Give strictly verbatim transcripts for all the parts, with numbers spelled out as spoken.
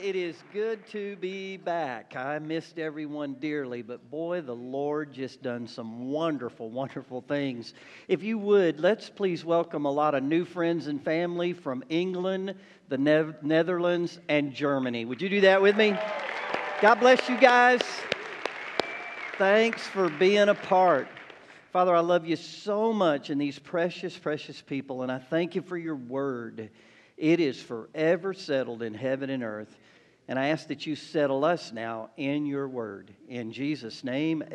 It is good to be back. I missed everyone dearly, but boy, the Lord just done some wonderful, wonderful things. If you would, let's please welcome a lot of new friends and family from England, the ne- Netherlands, and Germany. Would you do that with me? God bless you guys. Thanks for being a part. Father, I love you so much and these precious, precious people, and I thank you for your word. It is forever settled in heaven and earth. And I ask that you settle us now in your word. In Jesus' name,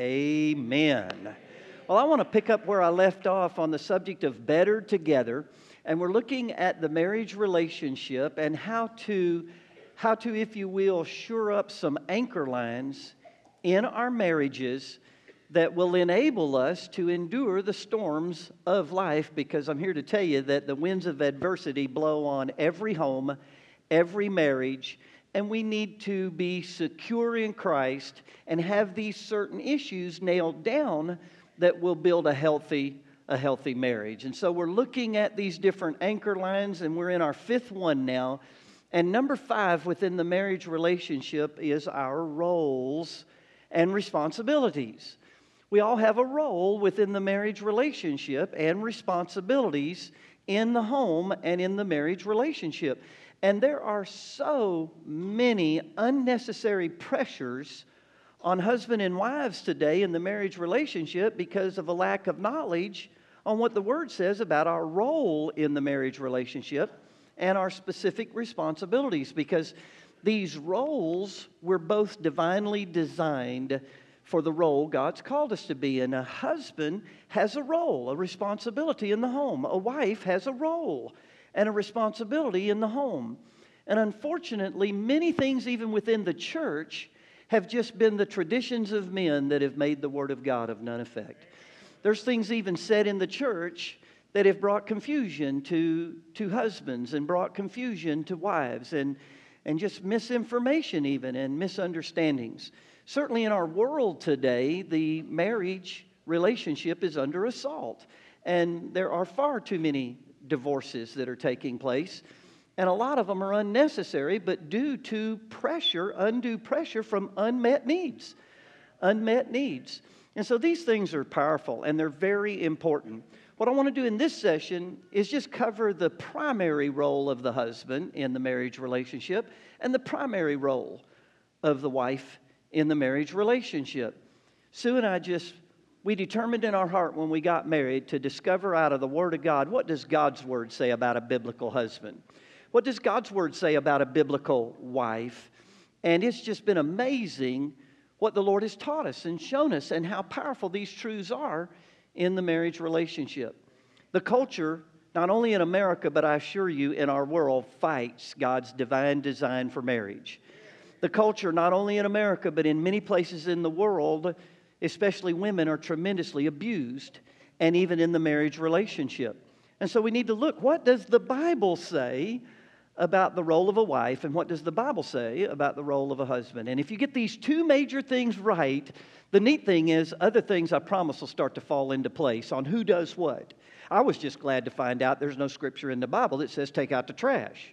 amen. Well, I want to pick up where I left off on the subject of better together. And we're looking at the marriage relationship and how to, how to, if you will, shore up some anchor lines in our marriages that will enable us to endure the storms of life, because I'm here to tell you that the winds of adversity blow on every home, every marriage, and we need to be secure in Christ and have these certain issues nailed down that will build a healthy, a healthy marriage. And so we're looking at these different anchor lines, and we're in our fifth one now. And number five within the marriage relationship is our roles and responsibilities. We all have a role within the marriage relationship and responsibilities in the home and in the marriage relationship. And there are so many unnecessary pressures on husband and wives today in the marriage relationship because of a lack of knowledge on what the Word says about our role in the marriage relationship and our specific responsibilities. Because these roles were both divinely designed for the role God's called us to be in. A husband has a role, a responsibility in the home. A wife has a role and a responsibility in the home. And unfortunately, many things even within the church have just been the traditions of men that have made the Word of God of none effect. There's things even said in the church that have brought confusion to, to husbands and brought confusion to wives, and, and just misinformation even and misunderstandings. Certainly in our world today, the marriage relationship is under assault. And there are far too many divorces that are taking place. And a lot of them are unnecessary, but due to pressure, undue pressure from unmet needs. Unmet needs. And so these things are powerful and they're very important. What I want to do in this session is just cover the primary role of the husband in the marriage relationship and the primary role of the wife in the marriage relationship. Sue and I just, we determined in our heart when we got married to discover out of the Word of God, what does God's Word say about a biblical husband? What does God's Word say about a biblical wife? And it's just been amazing what the Lord has taught us and shown us and how powerful these truths are in the marriage relationship. The culture, not only in America, but I assure you in our world, fights God's divine design for marriage. The culture, not only in America, but in many places in the world, especially women, are tremendously abused, and even in the marriage relationship. And so we need to look, what does the Bible say about the role of a wife, and what does the Bible say about the role of a husband? And if you get these two major things right, the neat thing is, other things I promise will start to fall into place on who does what. I was just glad to find out there's no scripture in the Bible that says take out the trash.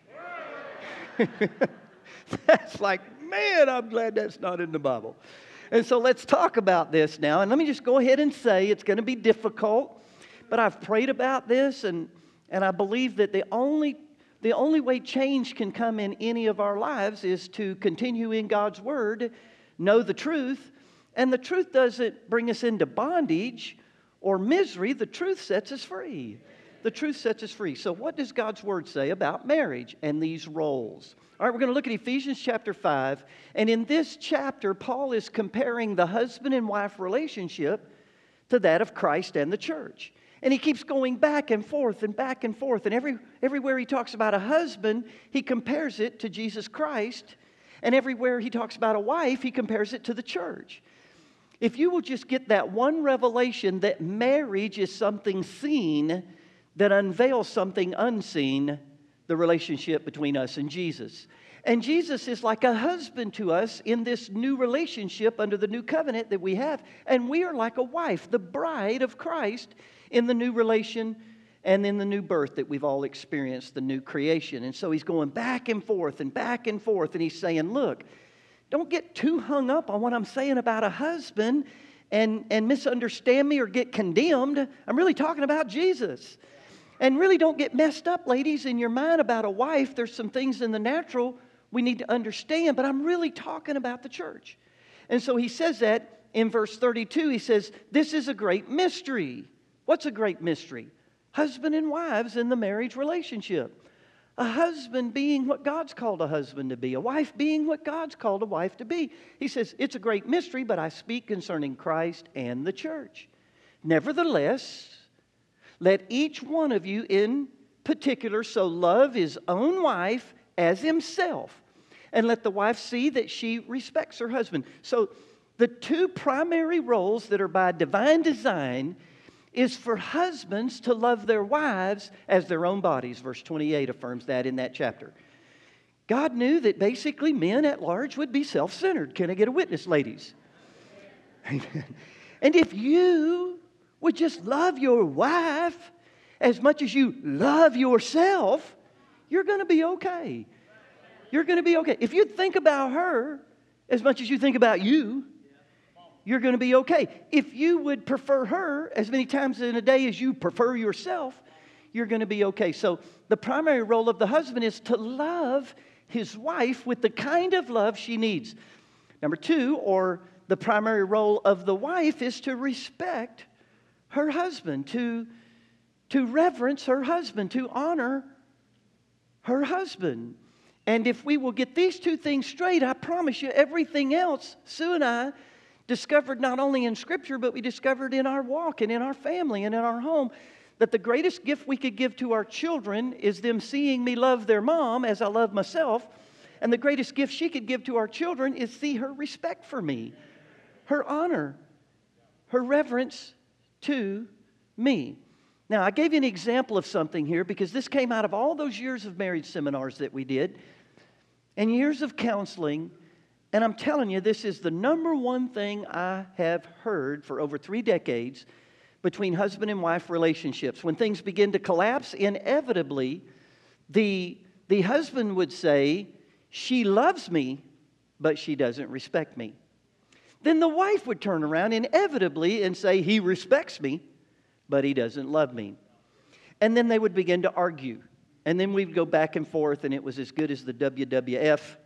That's like, man, I'm glad that's not in the Bible. And so let's talk about this now. And let me just go ahead and say it's going to be difficult, but I've prayed about this, and, and I believe that the only, the only way change can come in any of our lives is to continue in God's Word, know the truth, and the truth doesn't bring us into bondage or misery. The truth sets us free. The truth sets us free. So what does God's Word say about marriage and these roles? All right, we're going to look at Ephesians chapter five. And in this chapter, Paul is comparing the husband and wife relationship to that of Christ and the church. And he keeps going back and forth and back and forth. And every, everywhere he talks about a husband, he compares it to Jesus Christ. And everywhere he talks about a wife, he compares it to the church. If you will just get that one revelation that marriage is something seen that unveils something unseen, the relationship between us and Jesus. And Jesus is like a husband to us in this new relationship under the new covenant that we have. And we are like a wife, the bride of Christ, in the new relation and then the new birth that we've all experienced, the new creation. And so he's going back and forth and back and forth, and he's saying, look, don't get too hung up on what I'm saying about a husband and, and misunderstand me or get condemned. I'm really talking about Jesus. And really don't get messed up, ladies, in your mind about a wife. There's some things in the natural we need to understand, but I'm really talking about the church. And so he says that in verse thirty-two. He says, this is a great mystery. What's a great mystery? Husband and wives in the marriage relationship. A husband being what God's called a husband to be. A wife being what God's called a wife to be. He says, it's a great mystery, but I speak concerning Christ and the church. Nevertheless, let each one of you in particular so love his own wife as himself. And let the wife see that she respects her husband. So the two primary roles that are by divine design is for husbands to love their wives as their own bodies. Verse twenty-eight affirms that in that chapter. God knew that basically men at large would be self-centered. Can I get a witness, ladies? Amen. And if you would just love your wife as much as you love yourself, you're going to be okay. You're going to be okay. If you think about her as much as you think about you, you're going to be okay. If you would prefer her as many times in a day as you prefer yourself, you're going to be okay. So the primary role of the husband is to love his wife with the kind of love she needs. Number two, or the primary role of the wife is to respect her husband, to, to reverence her husband, to honor her husband. And if we will get these two things straight, I promise you everything else, Sue and I discovered not only in Scripture, but we discovered in our walk and in our family and in our home, that the greatest gift we could give to our children is them seeing me love their mom as I love myself. And the greatest gift she could give to our children is see her respect for me, her honor, her reverence to me. Now, I gave you an example of something here because this came out of all those years of marriage seminars that we did and years of counseling. And I'm telling you, this is the number one thing I have heard for over three decades between husband and wife relationships. When things begin to collapse, inevitably, the, the husband would say, she loves me, but she doesn't respect me. Then the wife would turn around inevitably and say, he respects me, but he doesn't love me. And then they would begin to argue. And then we'd go back and forth, and it was as good as the W W F.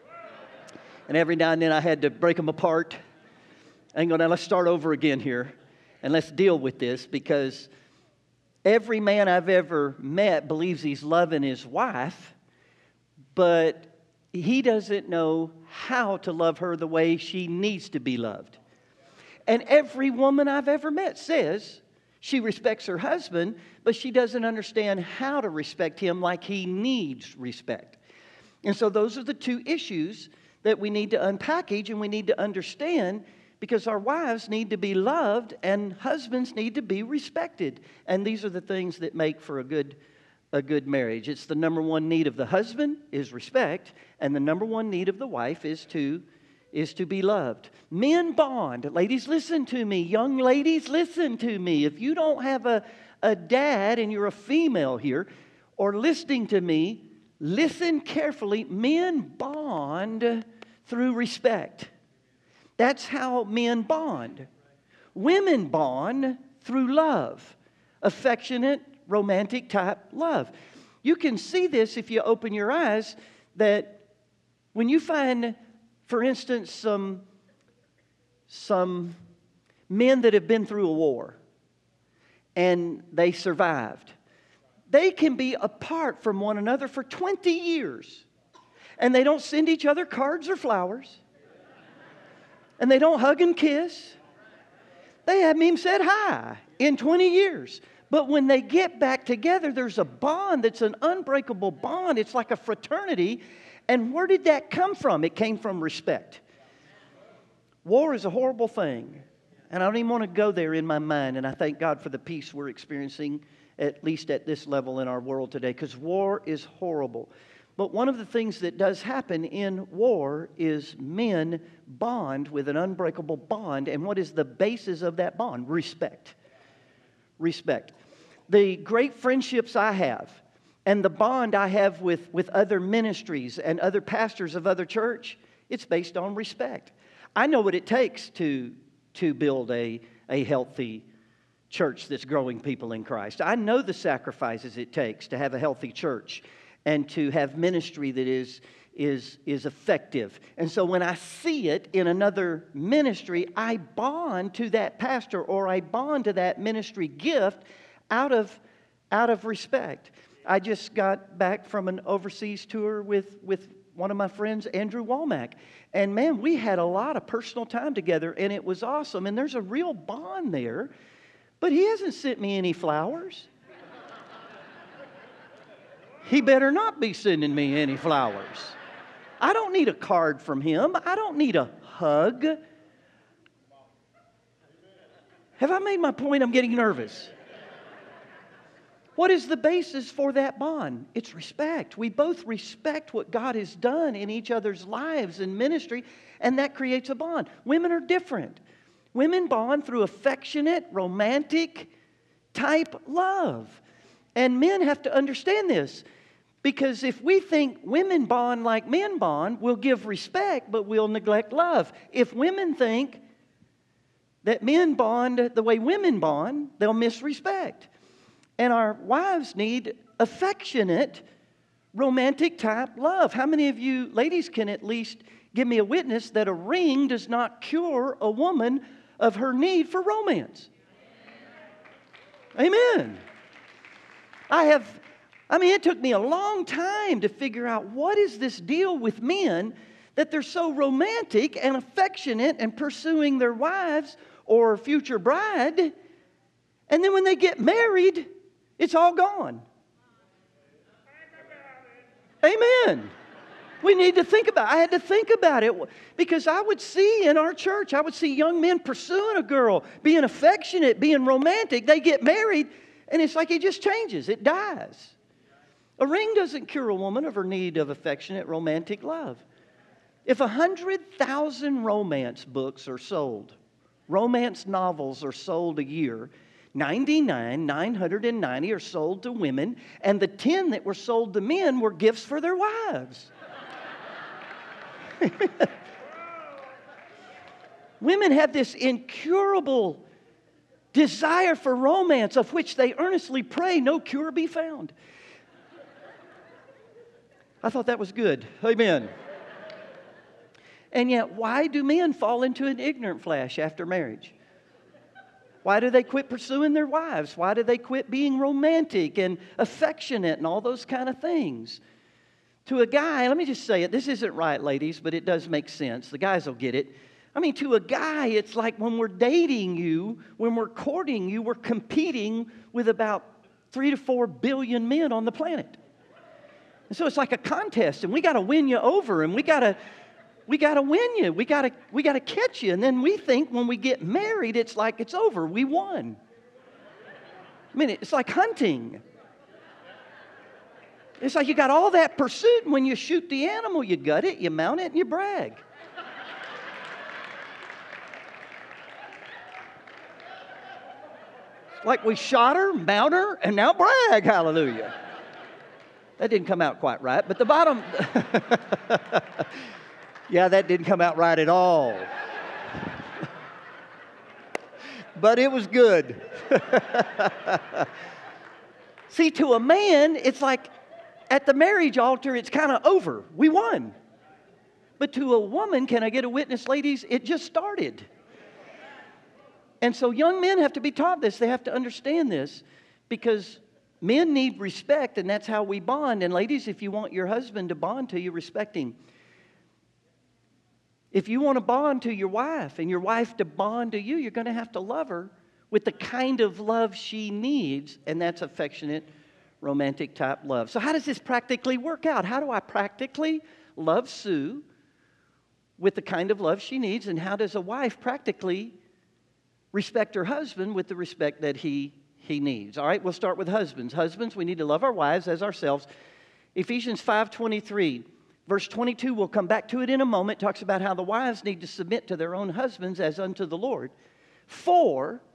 And every now and then I had to break them apart and go, now let's start over again here. And let's deal with this, because every man I've ever met believes he's loving his wife, but he doesn't know how to love her the way she needs to be loved. And every woman I've ever met says she respects her husband, but she doesn't understand how to respect him like he needs respect. And so those are the two issues that we need to unpackage and we need to understand, because our wives need to be loved and husbands need to be respected. And these are the things that make for a good, a good marriage. It's the number one need of the husband is respect, and the number one need of the wife is to, is to be loved. Men bond. Ladies, listen to me. Young ladies, listen to me. If you don't have a, a dad and you're a female here or listening to me, listen carefully. Men bond through respect. That's how men bond. Women bond through love, affectionate, romantic type love. You can see this if you open your eyes, that when you find, for instance, some, some men that have been through a war and they survived, they can be apart from one another for twenty years. And they don't send each other cards or flowers. And they don't hug and kiss. They haven't even said hi in twenty years. But when they get back together, there's a bond that's an unbreakable bond. It's like a fraternity. And where did that come from? It came from respect. War is a horrible thing. And I don't even want to go there in my mind. And I thank God for the peace we're experiencing, at least at this level in our world today, because war is horrible. But one of the things that does happen in war is men bond with an unbreakable bond. And what is the basis of that bond? Respect. Respect. the great friendships I have and the bond I have with, with other ministries and other pastors of other church, it's based on respect. I know what it takes to, to build a, a healthy church that's growing people in Christ. I know the sacrifices it takes to have a healthy church and to have ministry that is, is, is effective. And so when I see it in another ministry, I bond to that pastor or I bond to that ministry gift out of, out of respect. I just got back from an overseas tour with, with one of my friends, Andrew Womack. And man, we had a lot of personal time together, and it was awesome. And there's a real bond there. But he hasn't sent me any flowers. He better not be sending me any flowers. I don't need a card from him. I don't need a hug. Have I made my point? I'm getting nervous. What is the basis for that bond? It's respect. We both respect what God has done in each other's lives and ministry, and that creates a bond. Women are different. Women bond through affectionate, romantic type love. And men have to understand this. Because if we think women bond like men bond, we'll give respect, but we'll neglect love. If women think that men bond the way women bond, they'll miss respect. And our wives need affectionate, romantic type love. How many of you ladies can at least give me a witness that a ring does not cure a woman of her need for romance? Amen. I have, I mean, it took me a long time to figure out what is this deal with men that they're so romantic and affectionate and pursuing their wives or future bride, and then when they get married, it's all gone. Amen. We need to think about it. I had to think about it because I would see in our church, I would see young men pursuing a girl, being affectionate, being romantic. They get married, and it's like it just changes. It dies. A ring doesn't cure a woman of her need of affectionate, romantic love. If one hundred thousand romance books are sold, romance novels are sold a year, ninety-nine, nine hundred ninety are sold to women, and the ten that were sold to men were gifts for their wives. Women have this incurable desire for romance of which they earnestly pray no cure be found. I thought that was good. Amen. And yet, why do men fall into an ignorant flash after marriage? Why do they quit pursuing their wives? Why do they quit being romantic and affectionate and all those kind of things? To a guy, let me just say it, this isn't right, ladies, but it does make sense. The guys will get it. I mean, to a guy, it's like when we're dating you, when we're courting you, we're competing with about three to four billion men on the planet. And so it's like a contest, and we got to win you over, and we got to we got to win you. We got to we got to catch you. And then we think when we get married, it's like it's over. We won. I mean, it's like hunting. It's like you got all that pursuit, and when you shoot the animal, you gut it, you mount it, and you brag. It's like we shot her, mount her, and now brag. Hallelujah. That didn't come out quite right, but the bottom... Yeah, that didn't come out right at all. But it was good. See, to a man, it's like at the marriage altar, it's kind of over. We won. But to a woman, can I get a witness, ladies? It just started. And so young men have to be taught this. They have to understand this because men need respect, and that's how we bond. And ladies, if you want your husband to bond to you, respect him. If you want to bond to your wife and your wife to bond to you, you're going to have to love her with the kind of love she needs, and that's affectionate, romantic type love. So how does this practically work out? How do I practically love Sue with the kind of love she needs, and how does a wife practically respect her husband with the respect that he, he needs? All right, we'll start with husbands. Husbands, we need to love our wives as ourselves. Ephesians five twenty-three. Verse twenty-two, we'll come back to it in a moment, talks about how the wives need to submit to their own husbands as unto the Lord. For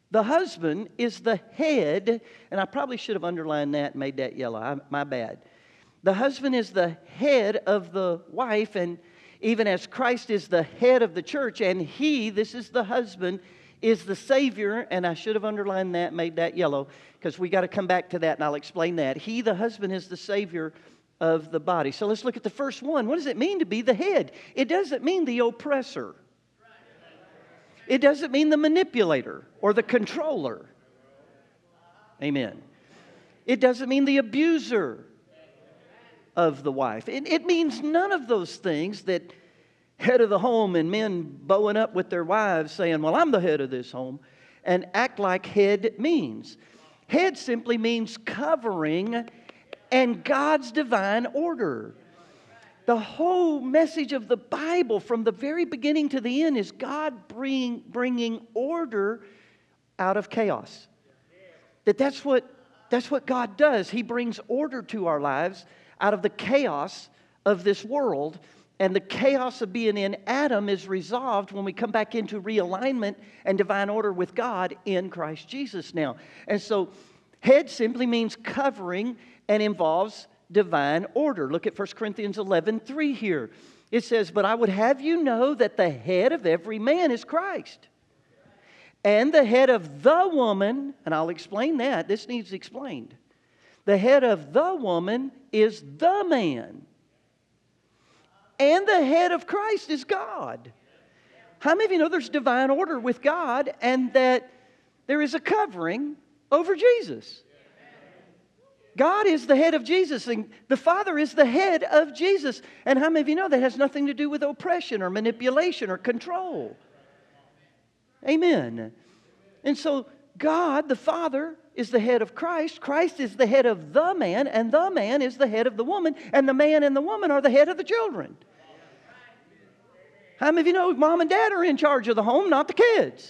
The husband is the head, and I probably should have underlined that and made that yellow. I, my bad. The husband is the head of the wife, and even as Christ is the head of the church, and he, this is the husband, is the Savior, and I should have underlined that, made that yellow, because we got to come back to that, and I'll explain that. He, the husband, is the Savior of the body. So let's look at the first one. What does it mean to be the head? It doesn't mean the oppressor. It doesn't mean the manipulator or the controller. Amen. It doesn't mean the abuser of the wife. It, it means none of those things that head of the home and men bowing up with their wives saying, well, I'm the head of this home, and act like head means. Head simply means covering and God's divine order. The whole message of the Bible from the very beginning to the end is God bring, bringing order out of chaos. That that's what, that's what God does. He brings order to our lives out of the chaos of this world. And the chaos of being in Adam is resolved when we come back into realignment and divine order with God in Christ Jesus now. And so head simply means covering and involves divine order. Look at First Corinthians eleven three here. It says, but I would have you know that the head of every man is Christ. And the head of the woman, and I'll explain that. This needs explained. The head of the woman is the man. And the head of Christ is God. How many of you know there's divine order with God and that there is a covering over Jesus? God is the head of Jesus, and the Father is the head of Jesus. And how many of you know that has nothing to do with oppression or manipulation or control? Amen. And so God, the Father, is the head of Christ. Christ is the head of the man, and the man is the head of the woman, and the man and the woman are the head of the children. How many of you know mom and dad are in charge of the home, not the kids?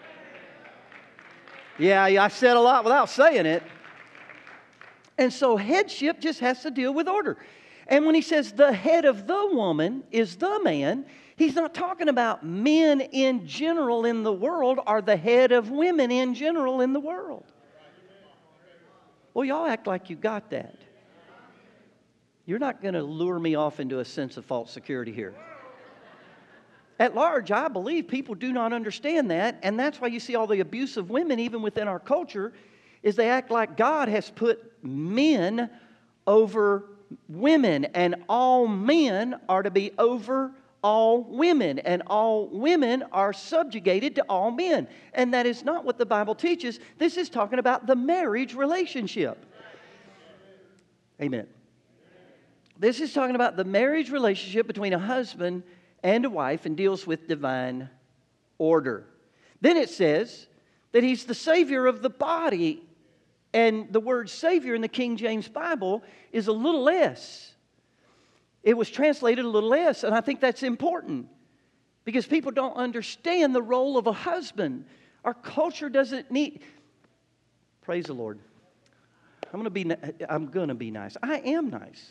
Yeah, I said a lot without saying it. And so headship just has to deal with order. And when he says the head of the woman is the man, he's not talking about men in general in the world are the head of women in general in the world. Well, y'all act like you got that. You're not going to lure me off into a sense of false security here. At large, I believe people do not understand that, and that's why you see all the abuse of women even within our culture, is they act like God has put men over women, and all men are to be over all women, and all women are subjugated to all men. And that is not what the Bible teaches. This is talking about the marriage relationship. Amen. This is talking about the marriage relationship between a husband and a wife and deals with divine order. Then it says that he's the Savior of the body. And the word Savior in the King James Bible is a little s. It was translated a little s, and I think that's important because people don't understand the role of a husband. Our culture doesn't need... Praise the Lord. I'm going to be, I'm going to be nice. I am nice.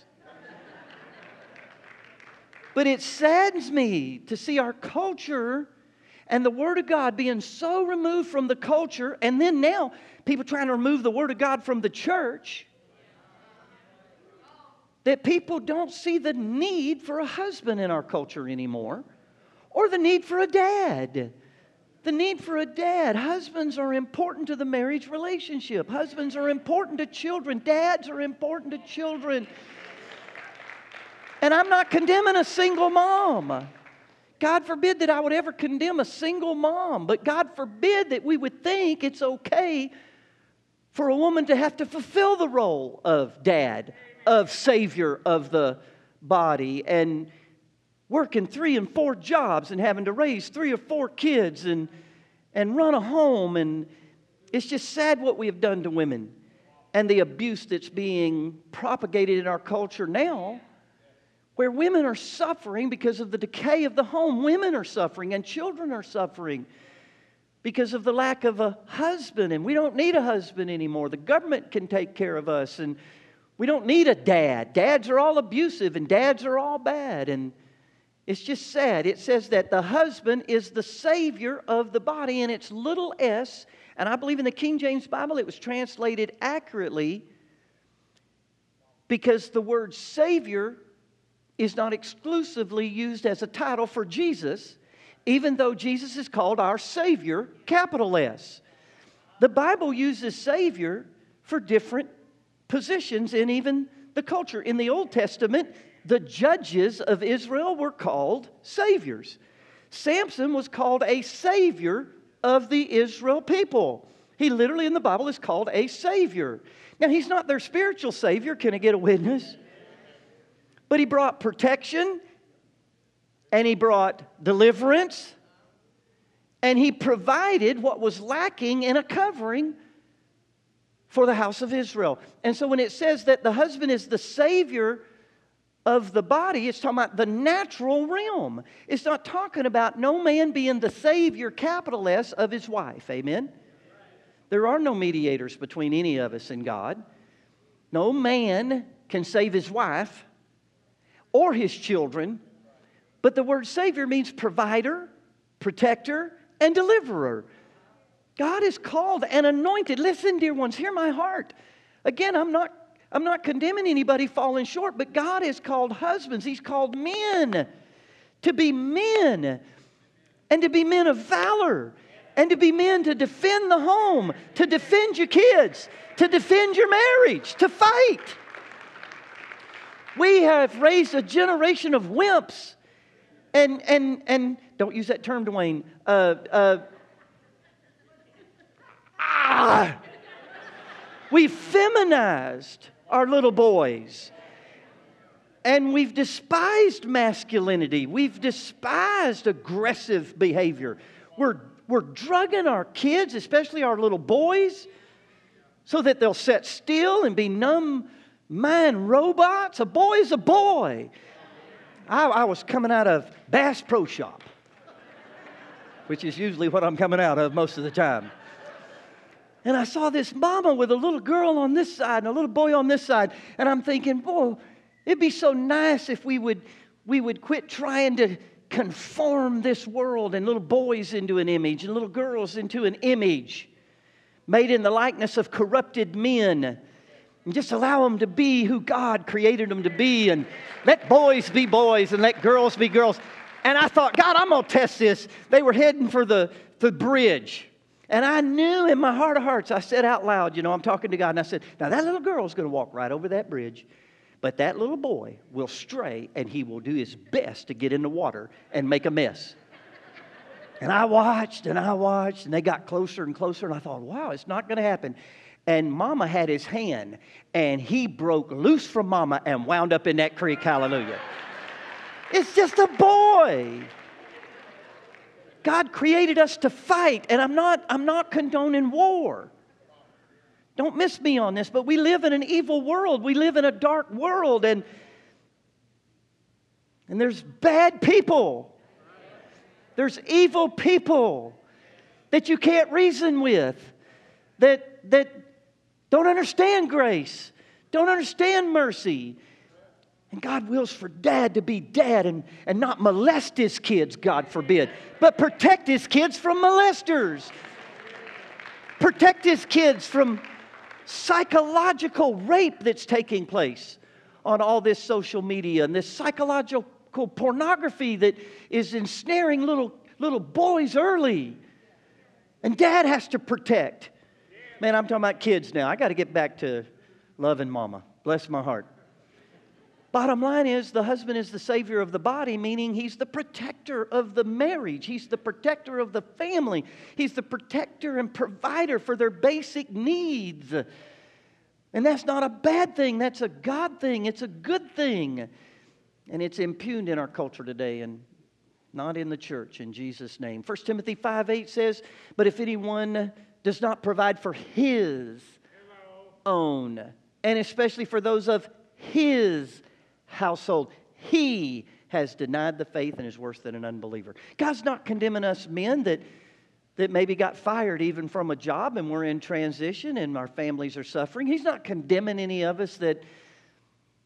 But it saddens me to see our culture and the Word of God being so removed from the culture, and then now people trying to remove the Word of God from the church, that people don't see the need for a husband in our culture anymore, or the need for a dad. The need for a dad. Husbands are important to the marriage relationship. Husbands are important to children. Dads are important to children. And I'm not condemning a single mom. God forbid that I would ever condemn a single mom, but God forbid that we would think it's okay for a woman to have to fulfill the role of dad, of Savior of the body, and working three and four jobs and having to raise three or four kids and, and run a home. And it's just sad what we have done to women and the abuse that's being propagated in our culture now, where women are suffering because of the decay of the home. Women are suffering and children are suffering because of the lack of a husband. And we don't need a husband anymore. The government can take care of us. And we don't need a dad. Dads are all abusive and dads are all bad. And It's just sad. It says that the husband is the Savior of the body, and it's little s. And I believe in the King James Bible it was translated accurately because the word Savior is not exclusively used as a title for Jesus, even though Jesus is called our Savior, capital S. The Bible uses Savior for different positions in even the culture. In the Old Testament, the judges of Israel were called saviors. Samson was called a savior of the Israel people. He literally in the Bible is called a savior. Now, he's not their spiritual savior. Can I get a witness? But he brought protection, and he brought deliverance, and he provided what was lacking in a covering for the house of Israel. And so when it says that the husband is the savior of the body, it's talking about the natural realm. It's not talking about no man being the savior, capital S, of his wife. Amen? There are no mediators between any of us and God. No man can save his wife or his children. But the word savior means provider, protector, and deliverer. God is called and anointed. Listen, dear ones, hear my heart. Again, I'm not I'm not condemning anybody falling short, but God has called husbands. He's called men to be men and to be men of valor and to be men to defend the home, to defend your kids, to defend your marriage, to fight. We have raised a generation of wimps and, and, and don't use that term, Dwayne. Uh, uh, ah, we've feminized our little boys. And we've despised masculinity. We've despised aggressive behavior. We're, we're drugging our kids, especially our little boys, so that they'll sit still and be numb mind robots. A boy is a boy. I, I was coming out of Bass Pro Shop, which is usually what I'm coming out of most of the time. And I saw this mama with a little girl on this side and a little boy on this side. And I'm thinking, boy, it'd be so nice if we would, we would quit trying to conform this world and little boys into an image and little girls into an image made in the likeness of corrupted men. And just allow them to be who God created them to be. And let boys be boys and let girls be girls. And I thought, God, I'm going to test this. They were heading for the, the bridge. And I knew in my heart of hearts, I said out loud, you know, I'm talking to God, and I said, now that little girl's going to walk right over that bridge, but that little boy will stray, and he will do his best to get in the water and make a mess. And I watched, and I watched, and they got closer and closer, and I thought, wow, it's not going to happen. And Mama had his hand, and he broke loose from Mama and wound up in that creek, hallelujah. It's just a boy. God created us to fight, and I'm not, I'm not condoning war. Don't miss me on this, but we live in an evil world. We live in a dark world, and, and there's bad people. There's evil people that you can't reason with, that, that don't understand grace, don't understand mercy. And God wills for dad to be dad and, and not molest his kids, God forbid, but protect his kids from molesters. Protect his kids from psychological rape that's taking place on all this social media and this psychological pornography that is ensnaring little, little boys early. And dad has to protect. Man, I'm talking about kids now. I got to get back to loving mama. Bless my heart. Bottom line is, the husband is the savior of the body, meaning he's the protector of the marriage. He's the protector of the family. He's the protector and provider for their basic needs. And that's not a bad thing. That's a God thing. It's a good thing. And it's impugned in our culture today and not in the church, in Jesus' name. First Timothy five eight says, but if anyone does not provide for his own, and especially for those of his household, he has denied the faith and is worse than an unbeliever. God's not condemning us men that, that maybe got fired even from a job and we're in transition and our families are suffering. He's not condemning any of us that,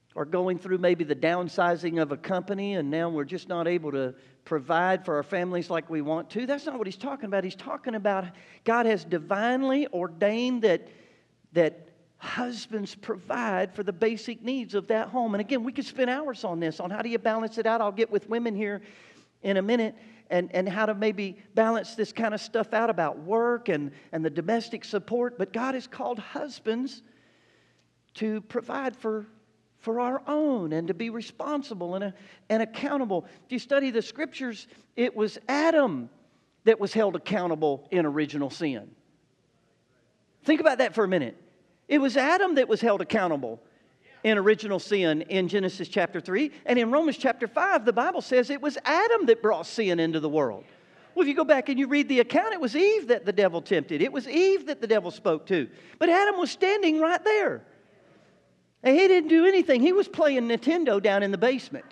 or going through maybe the downsizing of a company and now we're just not able to provide for our families like we want to. That's not what he's talking about. He's talking about God has divinely ordained that, that husbands provide for the basic needs of that home. And again, we could spend hours on this, on how do you balance it out. I'll get with women here in a minute and, and how to maybe balance this kind of stuff out about work and, and the domestic support. But God has called husbands to provide for for our own and to be responsible and, uh, and accountable. If you study the Scriptures, it was Adam that was held accountable in original sin. Think about that for a minute. It was Adam that was held accountable in original sin in Genesis chapter three. And in Romans chapter five, the Bible says it was Adam that brought sin into the world. Well, if you go back and you read the account, it was Eve that the devil tempted. It was Eve that the devil spoke to. But Adam was standing right there. And he didn't do anything. He was playing Nintendo down in the basement.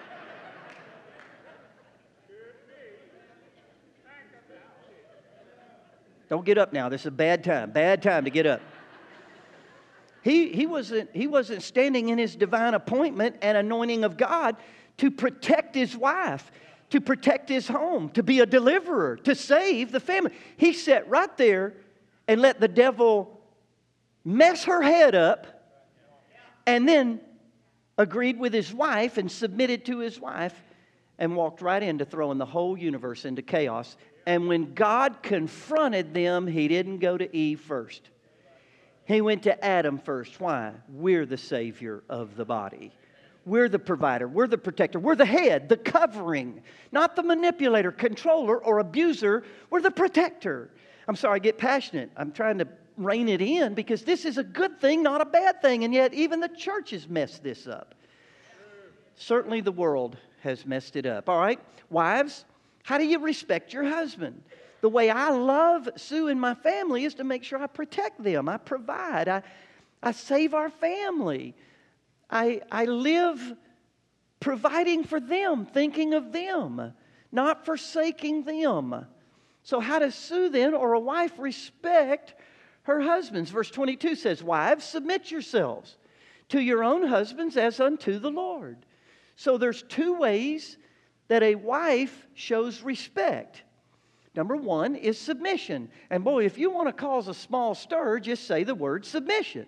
Don't get up now. This is a bad time. Bad time to get up. He, he, wasn't, he wasn't standing in his divine appointment and anointing of God to protect his wife, to protect his home, to be a deliverer, to save the family. He sat right there and let the devil mess her head up, and then agreed with his wife and submitted to his wife and walked right into throwing the whole universe into chaos. And when God confronted them, He didn't go to Eve first. He went to Adam first. Why? We're the Savior of the body. We're the provider. We're the protector. We're the head, the covering. Not the manipulator, controller, or abuser. We're the protector. I'm sorry, I get passionate. I'm trying to rein it in because this is a good thing, not a bad thing. And yet even the church has messed this up. Certainly the world has messed it up. All right, wives, how do you respect your husband? The way I love Sue and my family is to make sure I protect them. I provide. I, I save our family. I, I live providing for them, thinking of them, not forsaking them. So how does Sue then, or a wife, respect her husbands? Verse twenty-two says, wives, submit yourselves to your own husbands as unto the Lord. So there's two ways that a wife shows respect. Number one is submission. And boy, if you want to cause a small stir, just say the word submission.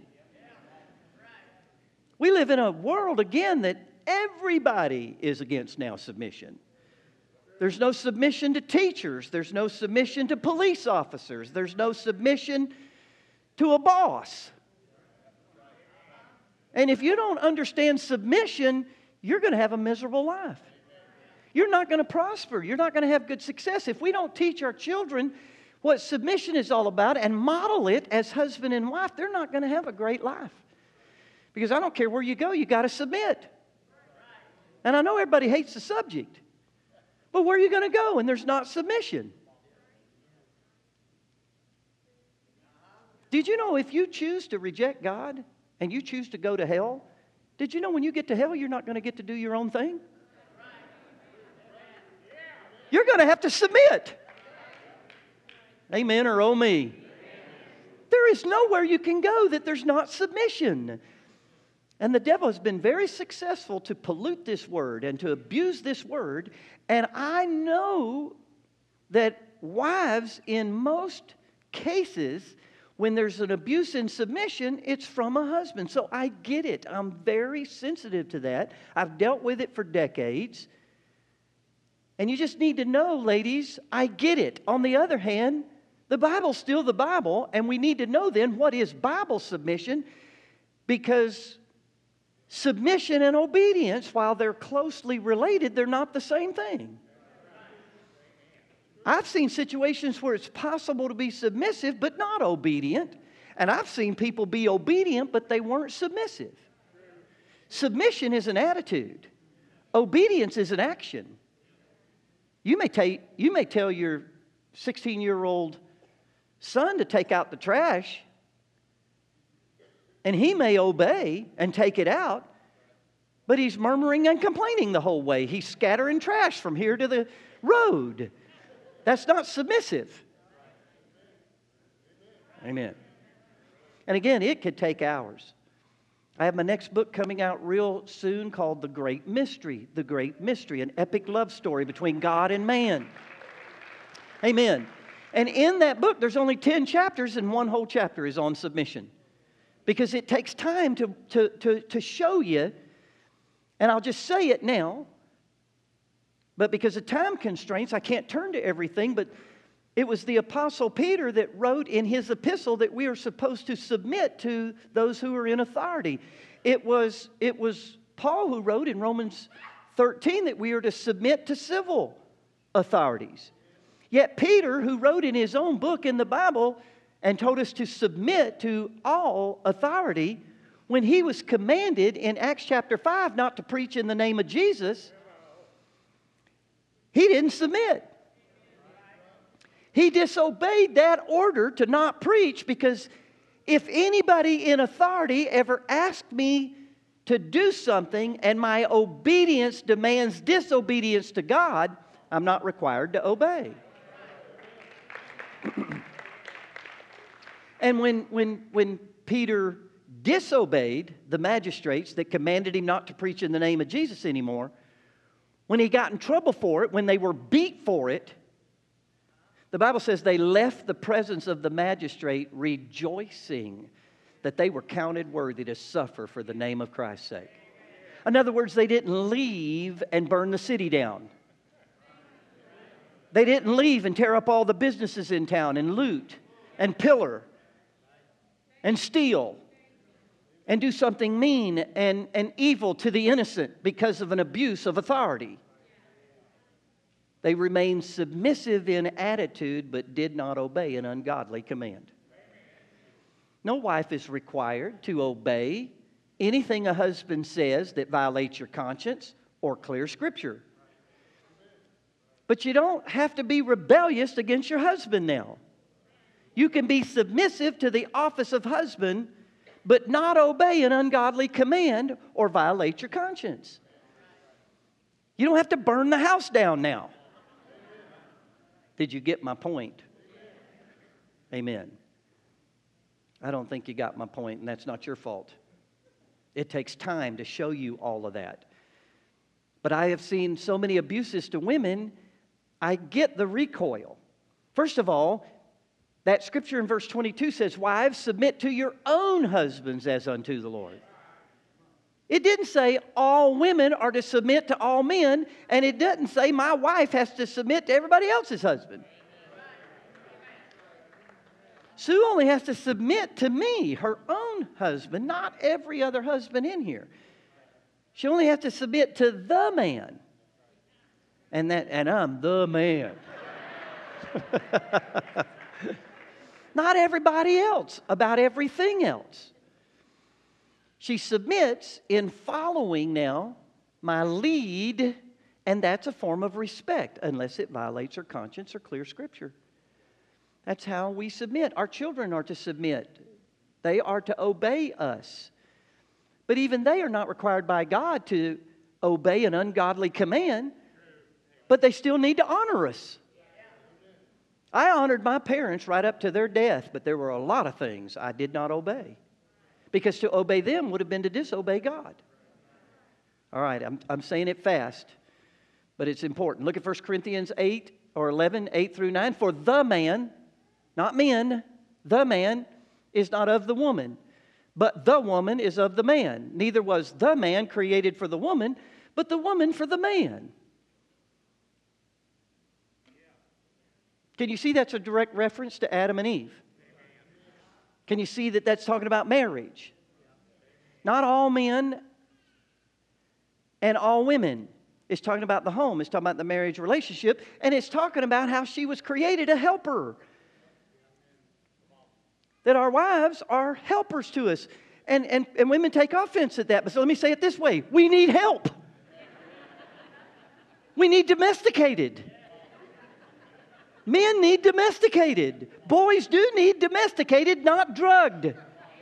We live in a world, again, that everybody is against now submission. There's no submission to teachers. There's no submission to police officers. There's no submission to a boss. And if you don't understand submission, you're going to have a miserable life. You're not going to prosper. You're not going to have good success. If we don't teach our children what submission is all about and model it as husband and wife, they're not going to have a great life. Because I don't care where you go, you got to submit. And I know everybody hates the subject. But where are you going to go when there's not submission? Did you know if you choose to reject God and you choose to go to hell, did you know when you get to hell, you're not going to get to do your own thing? You're going to have to submit. Amen or oh me. There is nowhere you can go that there's not submission. And the devil has been very successful to pollute this word and to abuse this word. And I know that wives, in most cases, when there's an abuse in submission, it's from a husband. So I get it. I'm very sensitive to that. I've dealt with it for decades. And you just need to know, ladies, I get it. On the other hand, the Bible's still the Bible, and we need to know then what is Bible submission, because submission and obedience, while they're closely related, they're not the same thing. I've seen situations where it's possible to be submissive but not obedient, and I've seen people be obedient but they weren't submissive. Submission is an attitude. Obedience is an action. You may, take, you may tell your sixteen-year-old son to take out the trash, and he may obey and take it out, but he's murmuring and complaining the whole way. He's scattering trash from here to the road. That's not submissive. Amen. And again, it could take hours. I have my next book coming out real soon called The Great Mystery. The Great Mystery, an epic love story between God and man. Amen. And in that book, there's only ten chapters, and one whole chapter is on submission. Because it takes time to, to, to, to show you, and I'll just say it now, but because of time constraints, I can't turn to everything, but it was the Apostle Peter that wrote in his epistle that we are supposed to submit to those who are in authority. It was, it was Paul who wrote in Romans thirteen that we are to submit to civil authorities. Yet Peter, who wrote in his own book in the Bible and told us to submit to all authority, when he was commanded in Acts chapter five not to preach in the name of Jesus, he didn't submit. He disobeyed that order to not preach, because if anybody in authority ever asked me to do something and my obedience demands disobedience to God, I'm not required to obey. And when, when, when Peter disobeyed the magistrates that commanded him not to preach in the name of Jesus anymore, when he got in trouble for it, when they were beat for it, the Bible says they left the presence of the magistrate rejoicing that they were counted worthy to suffer for the name of Christ's sake. In other words, they didn't leave and burn the city down. They didn't leave and tear up all the businesses in town and loot and pillar and steal and do something mean and, and evil to the innocent because of an abuse of authority. They remained submissive in attitude but did not obey an ungodly command. No wife is required to obey anything a husband says that violates your conscience or clear Scripture. But you don't have to be rebellious against your husband now. You can be submissive to the office of husband, but not obey an ungodly command or violate your conscience. You don't have to burn the house down now. Did you get my point? Amen. I don't think you got my point, and that's not your fault. It takes time to show you all of that. But I have seen so many abuses to women, I get the recoil. First of all, that scripture in verse twenty-two says, "Wives, submit to your own husbands as unto the Lord." It didn't say all women are to submit to all men, and it doesn't say my wife has to submit to everybody else's husband. Sue only has to submit to me, her own husband, not every other husband in here. She only has to submit to the man. And that, and I'm the man. Not everybody else, about everything else. She submits in following now my lead, and that's a form of respect, unless it violates her conscience or clear Scripture. That's how we submit. Our children are to submit. They are to obey us. But even they are not required by God to obey an ungodly command, but they still need to honor us. I honored my parents right up to their death, but there were a lot of things I did not obey. Because to obey them would have been to disobey God. All right, I'm, I'm saying it fast, but it's important. Look at First Corinthians eight or eleven, eight through nine. For the man, not men, the man is not of the woman, but the woman is of the man. Neither was the man created for the woman, but the woman for the man. Can you see that's a direct reference to Adam and Eve? Can you see that that's talking about marriage? Not all men and all women. It's talking about the home. It's talking about the marriage relationship. And it's talking about how she was created a helper. That our wives are helpers to us. And, and, and women take offense at that. But so let me say it this way. We need help. We need domesticated. Men need domesticated. Boys do need domesticated, not drugged.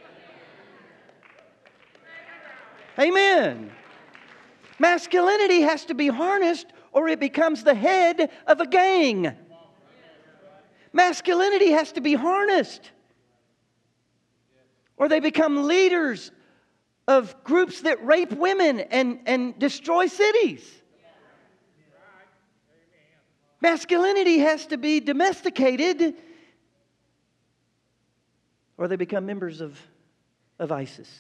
Amen. Masculinity has to be harnessed or it becomes the head of a gang. Masculinity has to be harnessed or they become leaders of groups that rape women and, and destroy cities. Masculinity has to be domesticated or they become members of, of ISIS.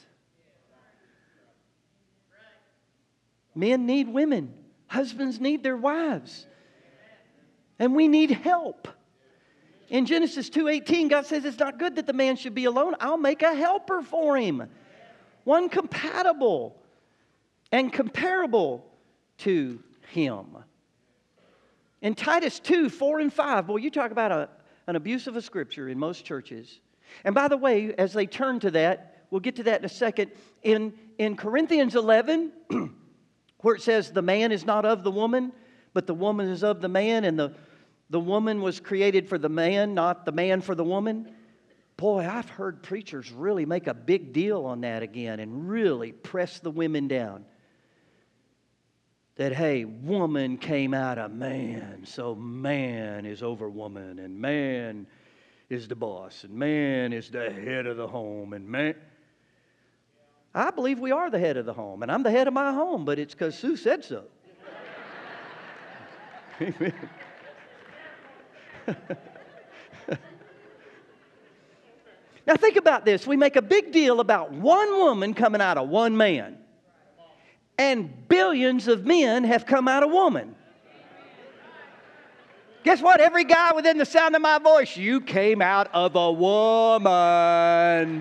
Men need women. Husbands need their wives. And we need help. In Genesis two eighteen, God says it's not good that the man should be alone. I'll make a helper for him. One compatible and comparable to him. In Titus two, four and five, boy, you talk about a, an abuse of a scripture in most churches. And by the way, as they turn to that, we'll get to that in a second. In, in Corinthians eleven, where it says the man is not of the woman, but the woman is of the man, and the, the woman was created for the man, not the man for the woman. Boy, I've heard preachers really make a big deal on that again and really press the women down. That, hey, woman came out of man, so man is over woman, and man is the boss, and man is the head of the home, and man... I believe we are the head of the home, and I'm the head of my home, but it's because Sue said so. Amen. Now think about this. We make a big deal about one woman coming out of one man. And billions of men have come out of woman. Guess what? Every guy within the sound of my voice, you came out of a woman.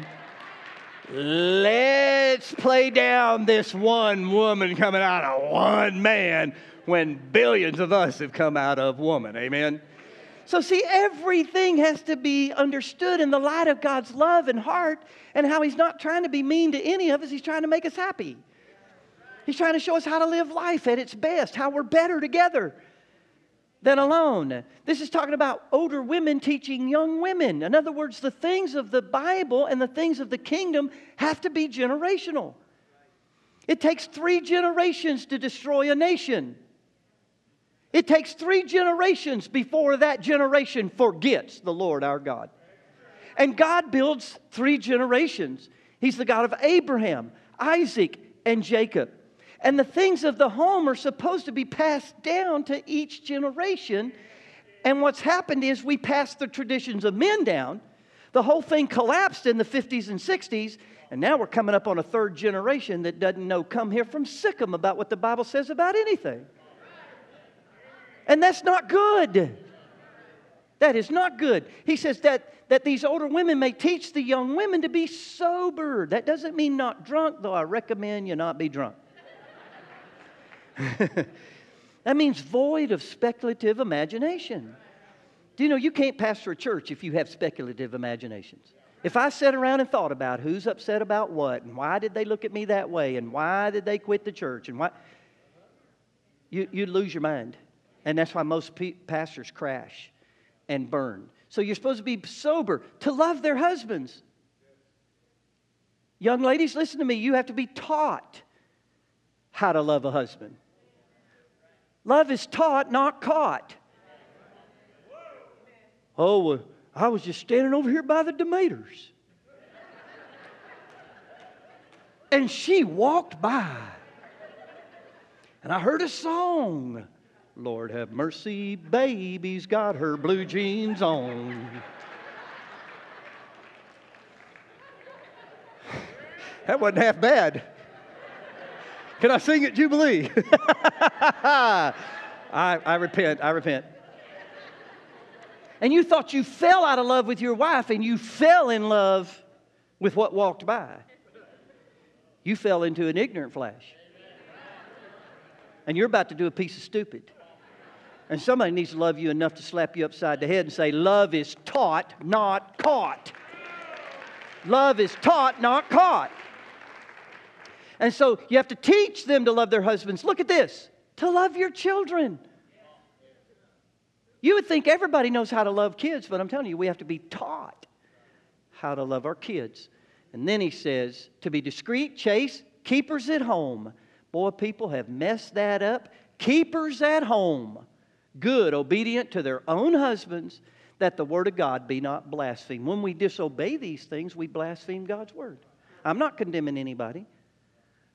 Let's play down this one woman coming out of one man when billions of us have come out of woman. Amen? So see, everything has to be understood in the light of God's love and heart and how He's not trying to be mean to any of us. He's trying to make us happy. He's trying to show us how to live life at its best, how we're better together than alone. This is talking about older women teaching young women. In other words, the things of the Bible and the things of the kingdom have to be generational. It takes three generations to destroy a nation. It takes three generations before that generation forgets the Lord our God. And God builds three generations. He's the God of Abraham, Isaac, and Jacob. And the things of the home are supposed to be passed down to each generation. And what's happened is we passed the traditions of men down. The whole thing collapsed in the fifties and sixties. And now we're coming up on a third generation that doesn't know come here from Sikkim about what the Bible says about anything. And that's not good. That is not good. He says that, that these older women may teach the young women to be sober. That doesn't mean not drunk, though I recommend you not be drunk. That means void of speculative imagination. Do you know you can't pastor a church if you have speculative imaginations? If I sat around and thought about who's upset about what, and why did they look at me that way, and why did they quit the church, and why, you, you'd lose your mind. And that's why most pe- pastors crash and burn. So you're supposed to be sober, to love their husbands. Young ladies, listen to me. You have to be taught how to love a husband. Love is taught, not caught. Oh, well, I was just standing over here by the Demeters. And she walked by. And I heard a song. Lord have mercy, baby's got her blue jeans on. That wasn't half bad. Can I sing at Jubilee? I, I repent, I repent. And you thought you fell out of love with your wife, and you fell in love with what walked by. You fell into an ignorant flash. And you're about to do a piece of stupid. And somebody needs to love you enough to slap you upside the head and say, love is taught, not caught. Love is taught, not caught. And so you have to teach them to love their husbands. Look at this. To love your children. You would think everybody knows how to love kids, but I'm telling you, we have to be taught how to love our kids. And then he says, to be discreet, chaste, keepers at home. Boy, people have messed that up. Keepers at home. Good, obedient to their own husbands, that the word of God be not blasphemed. When we disobey these things, we blaspheme God's word. I'm not condemning anybody.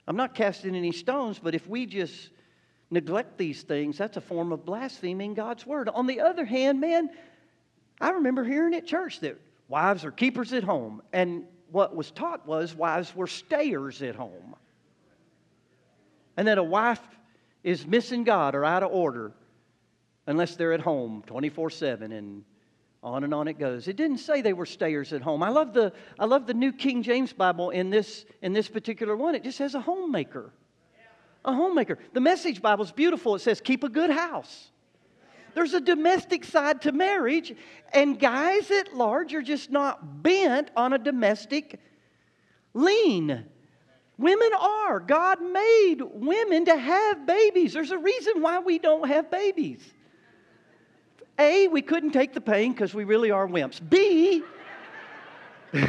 I'm not casting any stones, but if we just neglect these things, that's a form of blaspheming God's word. On the other hand, man, I remember hearing at church that wives are keepers at home. And what was taught was wives were stayers at home. And that a wife is missing God or out of order unless they're at home twenty-four seven, and on and on it goes. It didn't say they were stayers at home. I love the I love the New King James Bible in this in this particular one. It just says a homemaker. A homemaker. The Message Bible is beautiful. It says keep a good house. There's a domestic side to marriage, and guys at large are just not bent on a domestic lean. Women are. God made women to have babies. There's a reason why we don't have babies. A, we couldn't take the pain because we really are wimps. B, B,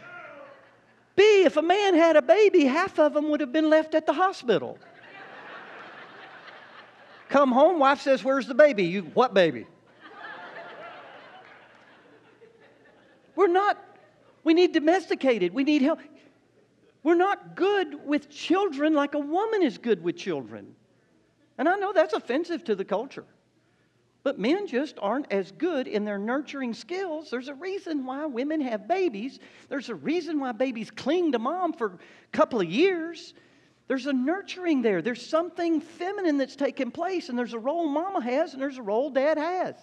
if a man had a baby, half of them would have been left at the hospital. Come home, wife says, where's the baby? You, what baby? We're not, we need domesticated. We need help. We're not good with children like a woman is good with children. And I know that's offensive to the culture. But men just aren't as good in their nurturing skills. There's a reason why women have babies. There's a reason why babies cling to mom for a couple of years. There's a nurturing there. There's something feminine that's taking place. And there's a role mama has and there's a role dad has.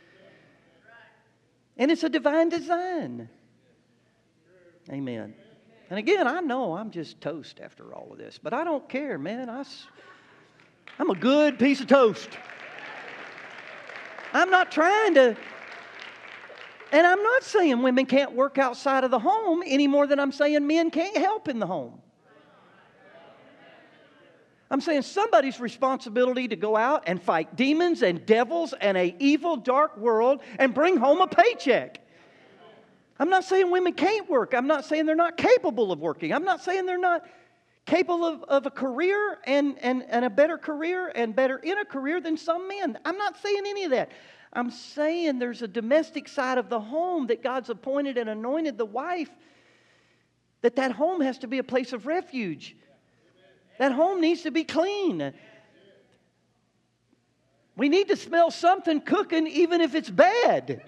And it's a divine design. Amen. And again, I know I'm just toast after all of this. But I don't care, man. I, I'm a good piece of toast. I'm not trying to, and I'm not saying women can't work outside of the home any more than I'm saying men can't help in the home. I'm saying somebody's responsibility to go out and fight demons and devils and an evil, dark world and bring home a paycheck. I'm not saying women can't work. I'm not saying they're not capable of working. I'm not saying they're not capable of, of a career and, and, and a better career and better in a career than some men. I'm not saying any of that. I'm saying there's a domestic side of the home that God's appointed and anointed the wife, that that home has to be a place of refuge. That home needs to be clean. We need to smell something cooking even if it's bad.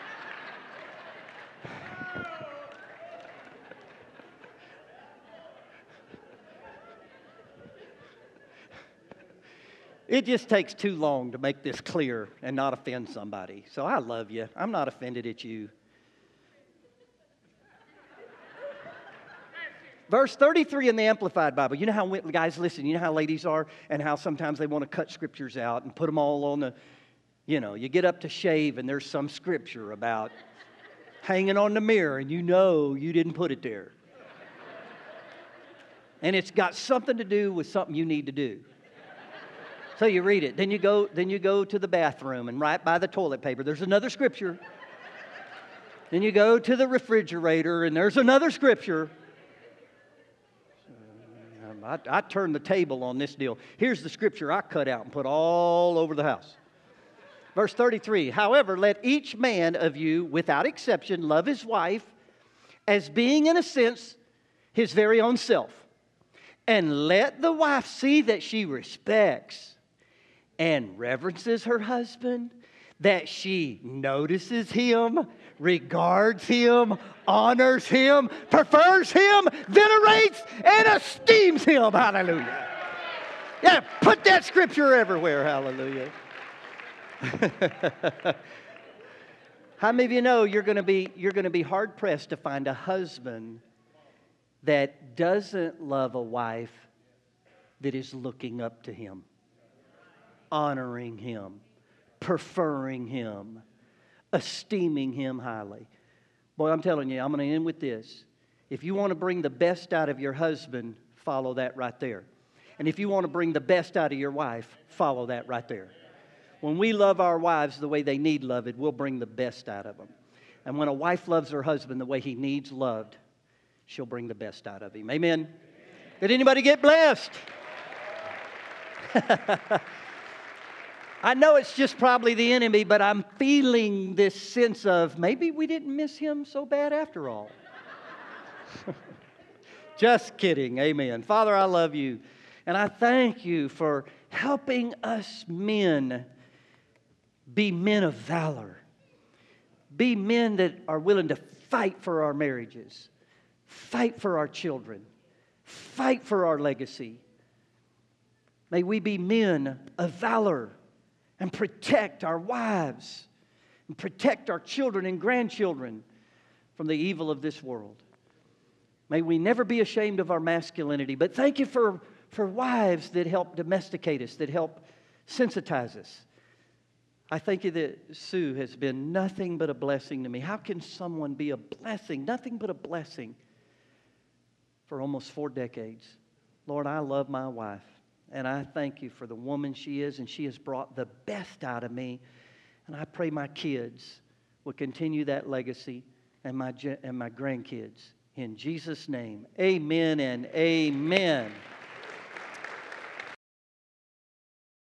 It just takes too long to make this clear and not offend somebody. So I love you. I'm not offended at you. Verse thirty-three in the Amplified Bible. You know how, guys, listen, you know how ladies are and how sometimes they want to cut scriptures out and put them all on the, you know, you get up to shave and there's some scripture about hanging on the mirror and you know you didn't put it there. And it's got something to do with something you need to do. So you read it. Then you go, then you go to the bathroom and right by the toilet paper, there's another scripture. Then you go to the refrigerator and there's another scripture. I, I turned the table on this deal. Here's the scripture I cut out and put all over the house. Verse thirty-three, however, let each man of you, without exception, love his wife as being, in a sense, his very own self. And let the wife see that she respects and reverences her husband, that she notices him, regards him, honors him, prefers him, venerates, and esteems him. Hallelujah. Yeah, put that scripture everywhere. Hallelujah. How many of you know you're going to be you're going to be hard pressed to find a husband that doesn't love a wife that is looking up to him, honoring him, preferring him, esteeming him highly? Boy, I'm telling you, I'm going to end with this. If you want to bring the best out of your husband, follow that right there. And if you want to bring the best out of your wife, follow that right there. When we love our wives the way they need loved, we'll bring the best out of them. And when a wife loves her husband the way he needs loved, she'll bring the best out of him. Amen? Amen. Did anybody get blessed? I know it's just probably the enemy, but I'm feeling this sense of maybe we didn't miss him so bad after all. Just kidding. Amen. Father, I love you. And I thank you for helping us men be men of valor. Be men that are willing to fight for our marriages, fight for our children, fight for our legacy. May we be men of valor and protect our wives and protect our children and grandchildren from the evil of this world. May we never be ashamed of our masculinity. But thank you for, for wives that help domesticate us, that help sensitize us. I thank you that Sue has been nothing but a blessing to me. How can someone be a blessing, nothing but a blessing, for almost four decades? Lord, I love my wife, and I thank you for the woman she is, and she has brought the best out of me. And I pray my kids will continue that legacy, and my, and my grandkids. In Jesus' name, amen and amen.